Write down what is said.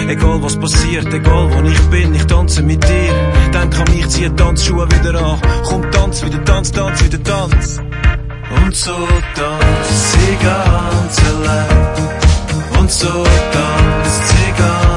Egal was passiert, egal wo ich bin, ich tanze mit dir. Denk an mich, ziehe Tanzschuhe wieder an. Komm, tanz wieder, tanz, tanz wieder, tanz. Und so tanzt sie ganz allein. Und so tanzt sie ganz